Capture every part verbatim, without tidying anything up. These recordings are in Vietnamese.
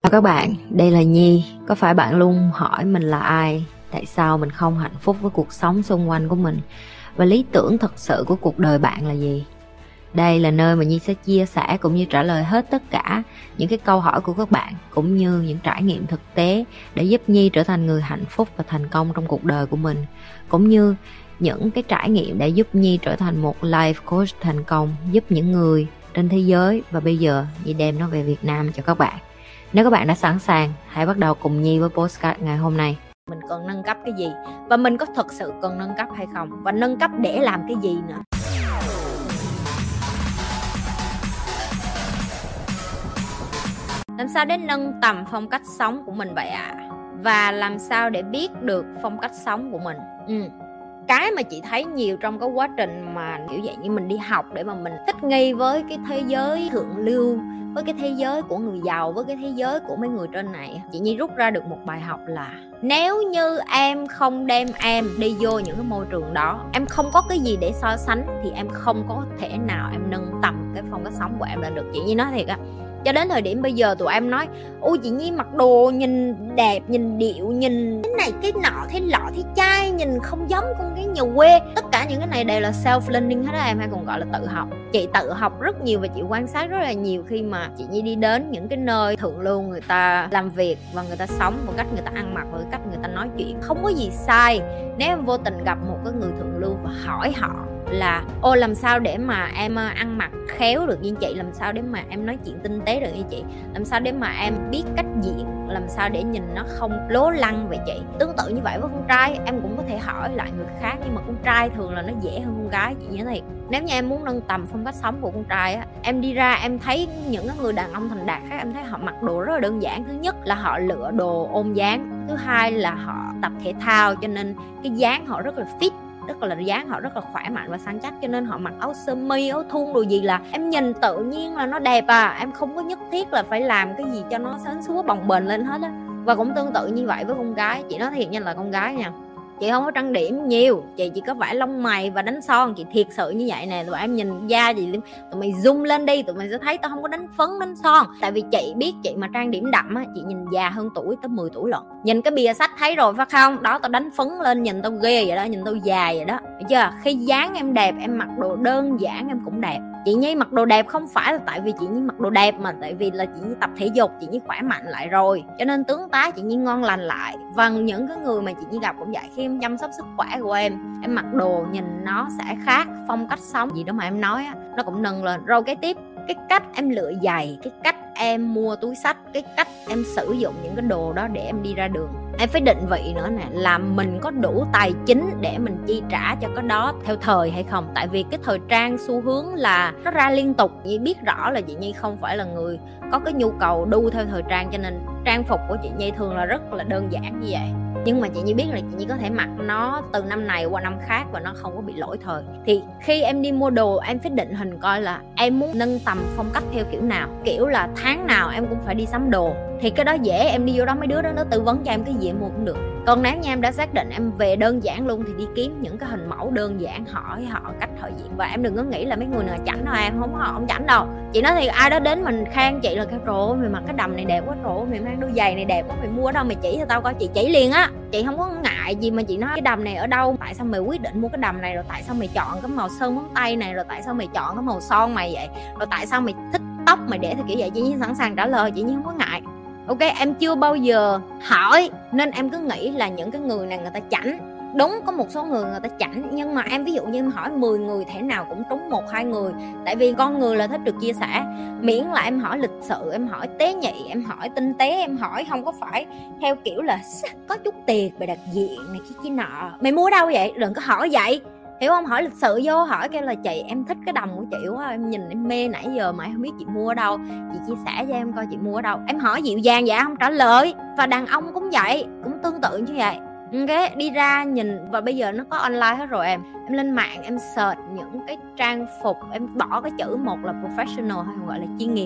Chào các bạn, đây là Nhi. Có phải bạn luôn hỏi mình là ai? Tại sao mình không hạnh phúc với cuộc sống xung quanh của mình? Và lý tưởng thật sự của cuộc đời bạn là gì? Đây là nơi mà Nhi sẽ chia sẻ cũng như trả lời hết tất cả những cái câu hỏi của các bạn, cũng như những trải nghiệm thực tế để giúp Nhi trở thành người hạnh phúc và thành công trong cuộc đời của mình, cũng như những cái trải nghiệm để giúp Nhi trở thành một life coach thành công, giúp những người trên thế giới. Và bây giờ Nhi đem nó về Việt Nam cho các bạn. Nếu các bạn đã sẵn sàng, hãy bắt đầu cùng Nhi với podcast ngày hôm nay. Mình cần nâng cấp cái gì? Và mình có thực sự cần nâng cấp hay không? Và nâng cấp để làm cái gì nữa? Làm sao để nâng tầm phong cách sống của mình vậy ạ? À? Và làm sao để biết được phong cách sống của mình? Ừ. Cái mà chị thấy nhiều trong cái quá trình mà kiểu dạng như mình đi học để mà mình thích nghi với cái thế giới thượng lưu, với cái thế giới của người giàu, với cái thế giới của mấy người trên này, chị Nhi rút ra được một bài học là nếu như em không đem em đi vô những cái môi trường đó, em không có cái gì để so sánh, thì em không có thể nào em nâng tầm cái phong cách sống của em lên được. Chị Nhi nói thiệt á, cho đến thời điểm bây giờ tụi em nói ôi chị Nhi mặc đồ nhìn đẹp, nhìn điệu, nhìn cái này cái nọ, thế lọ thế chai, nhìn không giống con cái nhà quê. Tất cả những cái này đều là self learning hết á em, hay còn gọi là tự học. Chị tự học rất nhiều và chị quan sát rất là nhiều khi mà chị Nhi đi đến những cái nơi thượng lưu người ta làm việc và người ta sống, và cách người ta ăn mặc, và cách người ta nói chuyện không có gì sai. Nếu em vô tình gặp một cái người thượng lưu và hỏi họ là ô làm sao để mà em ăn mặc khéo được như chị, làm sao để mà em nói chuyện tinh tế được như chị, làm sao để mà em biết cách diện, làm sao để nhìn nó không lố lăng về chị. Tương tự như vậy với con trai, em cũng có thể hỏi lại người khác, nhưng mà con trai thường là nó dễ hơn con gái. Chị nhớ thiệt, nếu như em muốn nâng tầm phong cách sống của con trai á, em đi ra em thấy những người đàn ông thành đạt khác, em thấy họ mặc đồ rất là đơn giản. Thứ nhất là họ lựa đồ ôm dáng, thứ hai là họ tập thể thao cho nên cái dáng họ rất là fit, rất là dáng họ rất là khỏe mạnh và săn chắc, cho nên họ mặc áo sơ mi, áo thun, đồ gì là em nhìn tự nhiên là nó đẹp à, em không có nhất thiết là phải làm cái gì cho nó sến súa bồng bềnh lên hết á. Và cũng tương tự như vậy với con gái. Chị nói thiệt nha, là con gái nha, chị không có trang điểm nhiều, chị chỉ có vẽ lông mày và đánh son. Chị thiệt sự như vậy nè, tụi em nhìn da gì, tụi mày zoom lên đi, tụi mày sẽ thấy tao không có đánh phấn đánh son. Tại vì chị biết chị mà trang điểm đậm á, chị nhìn già hơn tuổi tới mười tuổi lận. Nhìn cái bìa sách thấy rồi phải không? Đó, tao đánh phấn lên nhìn tao ghê vậy đó, nhìn tao già vậy đó, hiểu chưa? Khi dáng em đẹp, em mặc đồ đơn giản em cũng đẹp. Chị Nhi mặc đồ đẹp không phải là tại vì chị Nhi mặc đồ đẹp, mà tại vì là chị Nhi tập thể dục, chị Nhi khỏe mạnh lại rồi, cho nên tướng tá chị Nhi ngon lành lại. Và những cái người mà chị Nhi gặp cũng vậy, khi em chăm sóc sức khỏe của em, em mặc đồ nhìn nó sẽ khác, phong cách sống gì đó mà em nói á, nó cũng nâng lên. Rồi cái tiếp, cái cách em lựa giày, cái cách em mua túi xách, cái cách em sử dụng những cái đồ đó để em đi ra đường. Em phải định vị nữa nè, là mình có đủ tài chính để mình chi trả cho cái đó theo thời hay không. Tại vì cái thời trang xu hướng là nó ra liên tục. Chị biết rõ là chị Nhi không phải là người có cái nhu cầu đu theo thời trang, cho nên trang phục của chị Nhi thường là rất là đơn giản như vậy. Nhưng mà chị Nhi biết là chị Nhi có thể mặc nó từ năm này qua năm khác và nó không có bị lỗi thời. Thì khi em đi mua đồ, em phải định hình coi là em muốn nâng tầm phong cách theo kiểu nào. Kiểu là tháng nào em cũng phải đi sắm đồ, thì cái đó dễ, em đi vô đó mấy đứa đó nó tư vấn cho em cái gì em mua cũng được. Còn nếu như em đã xác định em về đơn giản luôn, thì đi kiếm những cái hình mẫu đơn giản, hỏi họ cách họ diện. Và em đừng có nghĩ là mấy người nào chảnh đâu em, không, họ không chảnh đâu. Chị nói thì ai đó đến mình khen chị là cái trời ơi mày mặc cái đầm này đẹp quá, trời ơi mày mang đôi giày này đẹp quá, mày mua ở đâu, mày chỉ cho tao coi, chị chỉ liền á. Chị không có ngại gì mà chị nói cái đầm này ở đâu, tại sao mày quyết định mua cái đầm này, rồi tại sao mày chọn cái màu sơn móng tay này, rồi tại sao mày chọn cái màu son mày vậy, rồi tại sao mày thích tóc mày để theo kiểu vậy. Chị Nhi sẵn sàng trả lời, chị Nhi không có ngại. Ok, em chưa bao giờ hỏi nên em cứ nghĩ là những cái người này người ta chảnh. Đúng, có một số người người ta chảnh, nhưng mà em ví dụ như em hỏi mười người thể nào cũng trúng một hai người. Tại vì con người là thích được chia sẻ. Miễn là em hỏi lịch sự, em hỏi tế nhị, em hỏi tinh tế, em hỏi không có phải theo kiểu là có chút tiền về đặc diện này kia kia nọ, mày mua đâu vậy, đừng có hỏi vậy, hiểu không? Hỏi lịch sự vô, hỏi kêu là chị em thích cái đầm của chị quá, em nhìn em mê nãy giờ mà em không biết chị mua ở đâu, chị chia sẻ cho em coi chị mua ở đâu. Em hỏi dịu dàng vậy không trả lời. Và đàn ông cũng vậy, cũng tương tự như vậy. Ok, đi ra nhìn, và bây giờ nó có online hết rồi em. Em lên mạng em search những cái trang phục, em bỏ cái chữ một là professional hay gọi là chuyên nghiệp,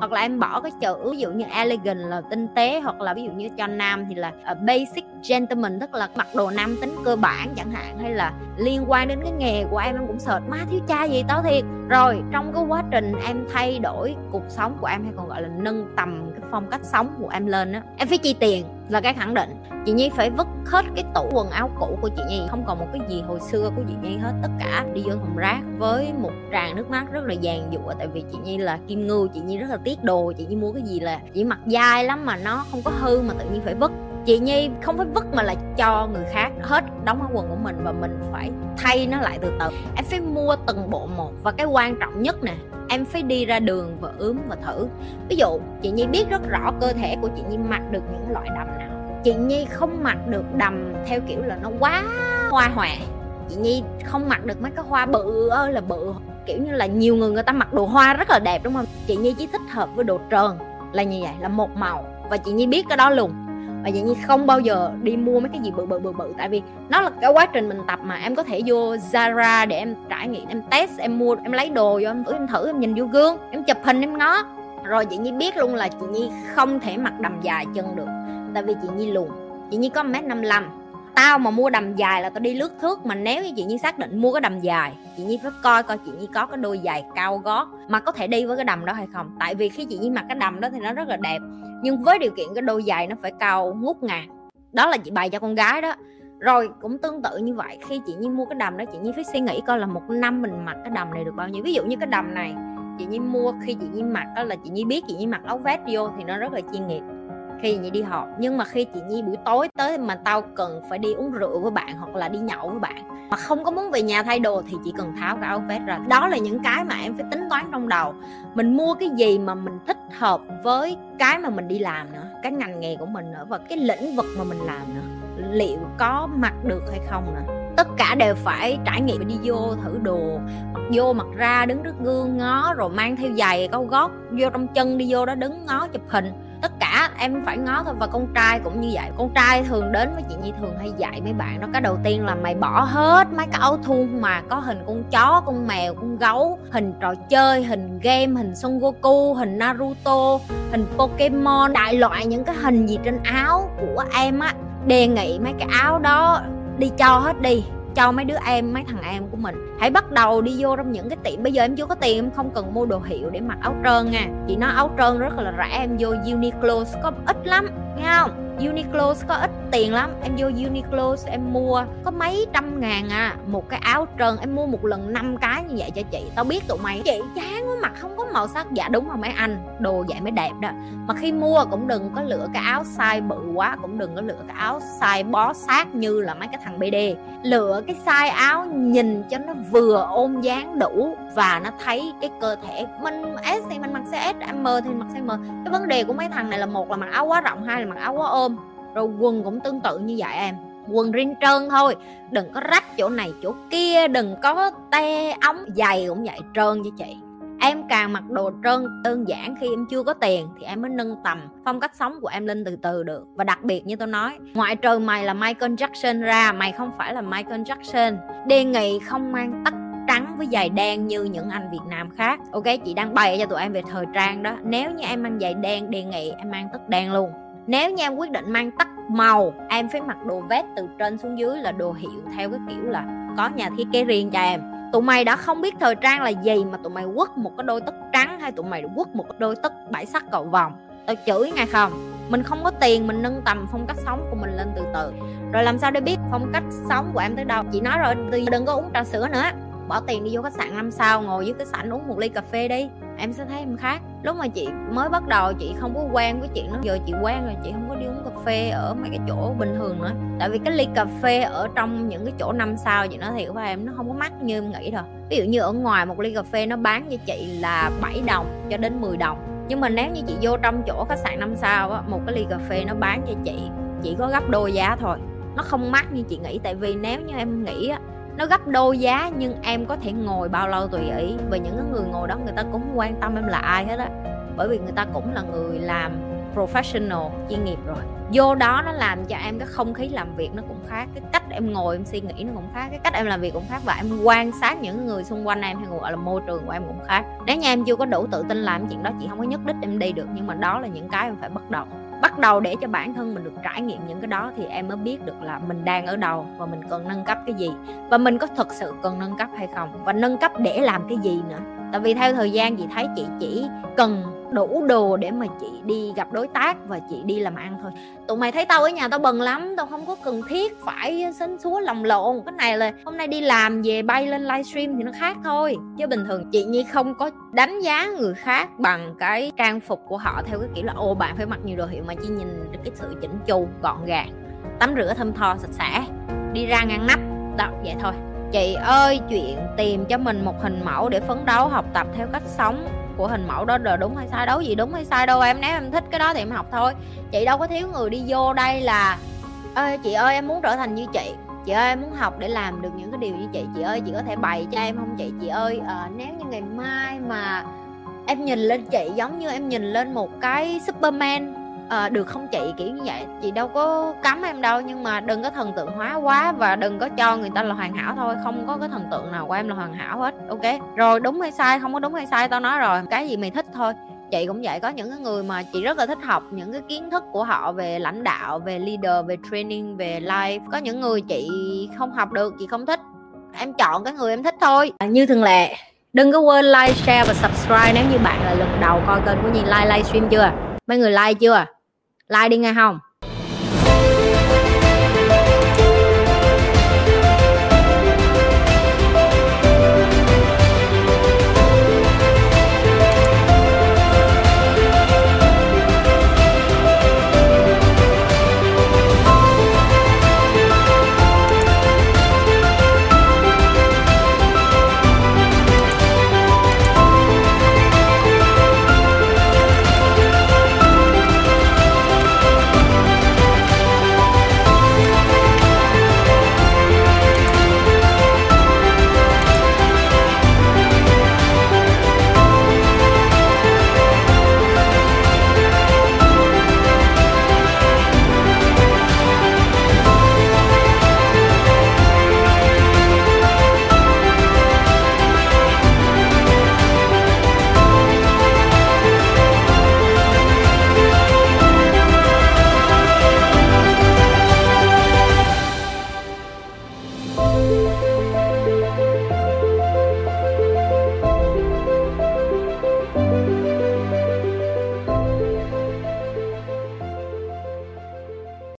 hoặc là em bỏ cái chữ ví dụ như elegant là tinh tế, hoặc là ví dụ như cho nam thì là uh, basic gentleman, tức là mặc đồ nam tính cơ bản chẳng hạn, hay là liên quan đến cái nghề của em em cũng search má thiếu cha gì tao thiệt. Rồi trong cái quá trình em thay đổi cuộc sống của em, hay còn gọi là nâng tầm cái phong cách sống của em lên á, em phải chi tiền là cái khẳng định. Chị Nhi phải vứt hết cái tủ quần áo cũ của chị Nhi, không còn một cái gì hồi xưa của chị Nhi hết, tất cả đi vô thùng rác với một tràng nước mắt rất là dàn dụa. Tại vì chị Nhi là kim ngưu, chị Nhi rất là tiếc đồ, chị Nhi mua cái gì là chị mặc dai lắm mà nó không có hư mà tự nhiên phải vứt. Chị Nhi không phải vứt mà là cho người khác hết đóng áo quần của mình, và mình phải thay nó lại từ từ. Em phải mua từng bộ một, và cái quan trọng nhất nè, em phải đi ra đường và ướm và thử. Ví dụ chị Nhi biết rất rõ cơ thể của chị Nhi mặc được những loại đầm nào. Chị Nhi không mặc được đầm theo kiểu là nó quá hoa hòe. Chị Nhi không mặc được mấy cái hoa bự ơi là bự, kiểu như là nhiều người người ta mặc đồ hoa rất là đẹp đúng không. Chị Nhi chỉ thích hợp với đồ trơn là như vậy, là một màu, và chị Nhi biết cái đó luôn. Và chị Nhi không bao giờ đi mua mấy cái gì bự bự bự bự, tại vì nó là cái quá trình mình tập mà. Em có thể vô Zara để em trải nghiệm, em test, em mua, em lấy đồ vô, em thử, em thử, em nhìn vô gương, em chụp hình, em ngó. Rồi chị Nhi biết luôn là chị Nhi không thể mặc đầm dài chân được, tại vì chị Nhi lùn. Chị Nhi có một mét năm mươi lăm. Tao mà mua đầm dài là tao đi lướt thước. Mà nếu như chị Nhi xác định mua cái đầm dài, chị Nhi phải coi coi chị Nhi có cái đôi giày cao gót mà có thể đi với cái đầm đó hay không. Tại vì khi chị Nhi mặc cái đầm đó thì nó rất là đẹp, nhưng với điều kiện cái đôi giày nó phải cao ngút ngàn. Đó là chị bày cho con gái đó. Rồi cũng tương tự như vậy, khi chị Nhi mua cái đầm đó, chị Nhi phải suy nghĩ coi là một năm mình mặc cái đầm này được bao nhiêu. Ví dụ như cái đầm này chị Nhi mua khi chị Nhi mặc đó là chị Nhi biết chị Nhi mặc áo vest vô thì nó rất là chuyên nghiệp khi chị Nhi đi họp. Nhưng mà khi chị Nhi buổi tối tới mà tao cần phải đi uống rượu với bạn hoặc là đi nhậu với bạn mà không có muốn về nhà thay đồ thì chị cần tháo cái áo vest ra. Đó là những cái mà em phải tính toán trong đầu. Mình mua cái gì mà mình thích hợp với cái mà mình đi làm nữa, cái ngành nghề của mình nữa, và cái lĩnh vực mà mình làm nữa, liệu có mặc được hay không nữa. Tất cả đều phải trải nghiệm, đi vô thử đồ, mặc vô mặc ra, đứng trước gương ngó, rồi mang theo giày cao gót vô trong chân, đi vô đó đứng ngó chụp hình. Tất cả em phải ngó thôi. Và con trai cũng như vậy. Con trai thường đến với chị Nhi thường hay dạy mấy bạn đó, cái đầu tiên là mày bỏ hết mấy cái áo thun mà có hình con chó, con mèo, con gấu, hình trò chơi, hình game, hình Son Goku, hình Naruto, hình Pokemon, đại loại những cái hình gì trên áo của em á. Đề nghị mấy cái áo đó đi cho hết đi, cho mấy đứa em, mấy thằng em của mình. Hãy bắt đầu đi vô trong những cái tiệm. Bây giờ em chưa có tiền, em không cần mua đồ hiệu để mặc áo trơn nha. Chị nói áo trơn rất là rẻ, em vô Uniqlo có ít lắm, nghe không? Uniqlo có ít tiền lắm. Em vô Uniqlo em mua có mấy trăm ngàn à, một cái áo trơn. Em mua một lần năm cái như vậy cho chị. Tao biết tụi mày chị chán quá, mặt không có màu sắc. Dạ đúng rồi mấy anh, đồ vậy mới đẹp đó. Mà khi mua cũng đừng có lựa cái áo size bự quá, cũng đừng có lựa cái áo size bó sát như là mấy cái thằng bê đê. Lựa cái size áo nhìn cho nó vừa ôm dáng đủ và nó thấy cái cơ thể mình. S thì mình mặc size S, M thì mặc size M. Cái vấn đề của mấy thằng này là một là mặc áo quá rộng, hai là mặc áo quá ôm. Rồi quần cũng tương tự như vậy em, quần riêng trơn thôi, đừng có rách chỗ này chỗ kia, đừng có te ống. Giày cũng vậy, trơn cho chị. Em càng mặc đồ trơn đơn giản khi em chưa có tiền thì em mới nâng tầm phong cách sống của em lên từ từ được. Và đặc biệt như tôi nói, ngoại trừ mày là Michael Jackson ra, mày không phải là Michael Jackson. Đề nghị không mang tất trắng với giày đen như những anh Việt Nam khác. Ok, chị đang bày cho tụi em về thời trang đó. Nếu như em mang giày đen, đề nghị em mang tất đen luôn. Nếu như em quyết định mang tất màu, em phải mặc đồ vest từ trên xuống dưới là đồ hiệu, theo cái kiểu là có nhà thiết kế riêng cho em. Tụi mày đã không biết thời trang là gì mà tụi mày quất một cái đôi tất trắng, hay tụi mày quất một cái đôi tất bảy sắc cầu vồng, tao chửi ngay không. Mình không có tiền, mình nâng tầm phong cách sống của mình lên từ từ. Rồi làm sao để biết phong cách sống của em tới đâu? Chị nói rồi, đừng có uống trà sữa nữa. Bỏ tiền đi vô khách sạn năm sao, ngồi dưới cái sảnh uống một ly cà phê đi, em sẽ thấy em khác. Lúc mà chị mới bắt đầu chị không có quen với chuyện đó. Giờ chị quen rồi, chị không có đi uống cà phê ở mấy cái chỗ bình thường nữa. Tại vì cái ly cà phê ở trong những cái chỗ năm sao, chị nói thiệt với em, nó không có mắc như em nghĩ đâu. Ví dụ như ở ngoài một ly cà phê nó bán cho chị là bảy đồng cho đến mười đồng. Nhưng mà nếu như chị vô trong chỗ khách sạn năm sao á, một cái ly cà phê nó bán cho chị chỉ có gấp đôi giá thôi. Nó không mắc như chị nghĩ. Tại vì nếu như em nghĩ á, nó gấp đôi giá nhưng em có thể ngồi bao lâu tùy ý. Và những người ngồi đó người ta cũng không quan tâm em là ai hết á, bởi vì người ta cũng là người làm professional, chuyên nghiệp rồi. Vô đó nó làm cho em cái không khí làm việc nó cũng khác, cái cách em ngồi em suy nghĩ nó cũng khác, cái cách em làm việc cũng khác, và em quan sát những người xung quanh em hay gọi là môi trường của em cũng khác. Nếu như em chưa có đủ tự tin làm chuyện đó, chị không có nhất đích em đi được, nhưng mà đó là những cái em phải bắt đầu bắt đầu để cho bản thân mình được trải nghiệm những cái đó, thì em mới biết được là mình đang ở đâu và mình cần nâng cấp cái gì, và mình có thực sự cần nâng cấp hay không, và nâng cấp để làm cái gì nữa. Tại vì theo thời gian chị thấy chị chỉ cần đủ đồ để mà chị đi gặp đối tác và chị đi làm ăn thôi. Tụi mày thấy tao ở nhà tao bận lắm, tao không có cần thiết phải xến xúa lồng lộn. Cái này là hôm nay đi làm về bay lên livestream thì nó khác thôi, chứ bình thường chị Nhi không có đánh giá người khác bằng cái trang phục của họ theo cái kiểu là ô bạn phải mặc nhiều đồ hiệu, mà chỉ nhìn được cái sự chỉnh chu gọn gàng, tắm rửa thơm tho sạch sẽ, đi ra ngăn nắp đó, vậy thôi. Chị ơi, chuyện tìm cho mình một hình mẫu để phấn đấu học tập theo cách sống của hình mẫu đó là đúng hay sai? Đấu gì đúng hay sai đâu em, nếu em thích cái đó thì em học thôi. Chị đâu có thiếu người đi vô đây là ơi chị ơi em muốn trở thành như chị, chị ơi em muốn học để làm được những cái điều như chị, chị ơi chị có thể bày cho em không chị? Chị ơi à, nếu như ngày mai mà em nhìn lên chị giống như em nhìn lên một cái Superman à, được không chị? Kiểu như vậy. Chị đâu có cấm em đâu, nhưng mà đừng có thần tượng hóa quá, và đừng có cho người ta là hoàn hảo thôi. Không có cái thần tượng nào của em là hoàn hảo hết. Ok rồi, đúng hay sai không có đúng hay sai, tao nói rồi, cái gì mày thích thôi. Chị cũng vậy, có những cái người mà chị rất là thích học những cái kiến thức của họ về lãnh đạo, về leader, về training, về life. Có những người chị không học được, chị không thích, em chọn cái người em thích thôi. À, như thường lệ, đừng có quên like, share và subscribe nếu như bạn là lần đầu coi kênh của Nhi. Like livestream chưa? Mấy người like chưa? Like đi nghe không?